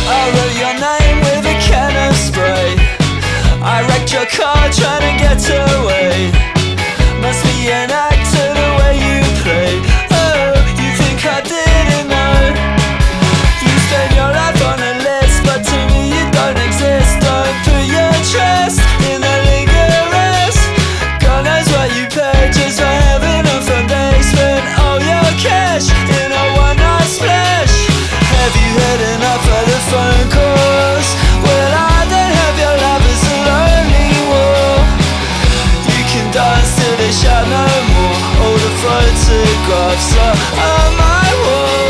I wrote your name with a can of spray. I wrecked your car trying to get away. Must be an actor the way you play. Oh, you think I didn't know? You spend your life on a list, but to me you don't exist. Don't put your trust in the lingerers. God knows what you paid just for having a fun day. Spent all your cash in a one-night splash. Have you had enough of the phone calls? Well, I don't have your love, it's a lonely war. You can dance till they shout no more. All the photographs are on my wall.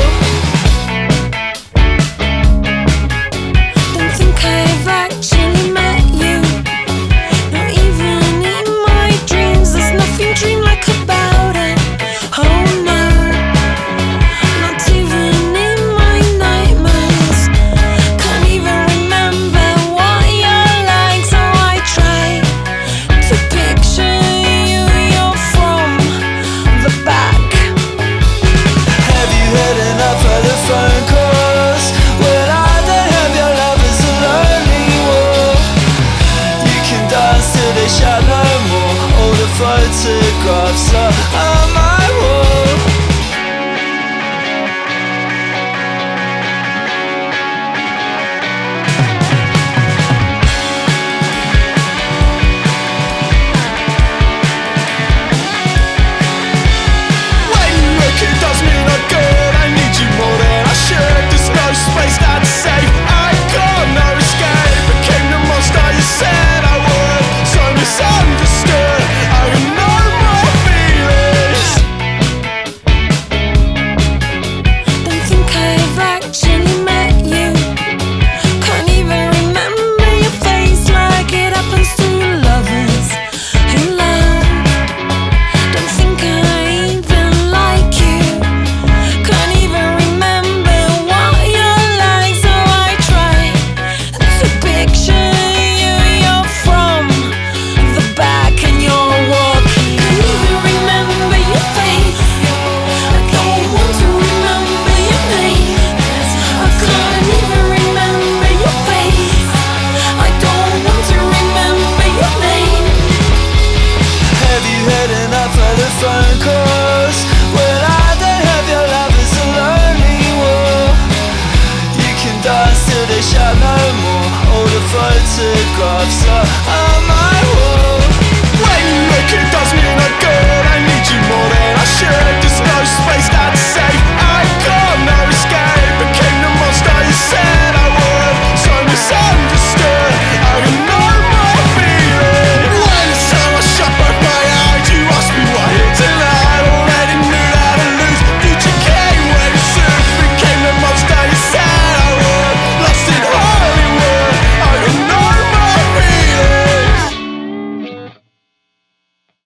Don't think I've actually met you. Not even in my dreams. There's nothing dreamlike about it. Oh no, not even in my nightmares. Can't even remember what you're like, so I try to picture you. You're from the back. Have you had enough of the phone calls? Well, I don't have your love, it's a lonely war. You can dance till they shout no more. All the photographs are on my wall. When you look, it does me no good. I need you more than I should. There's no space that's safe. I got no escape. Became the monster you said I would. So misunderstood. I have no more feelings. Don't think I've actually met you. Can't even remember your face like it happens to lovers who love. Don't think I even like you. Can't even remember what you're like, so I try to picture you. You're from the back and you're walking. Can't even remember your face. I don't want to remember your name. I can't even remember your face. I don't want to remember your name. Have you had enough of the phone calls? Well, I don't have your love, it's a lonely war. You can dance till they shout no more. All the photographs are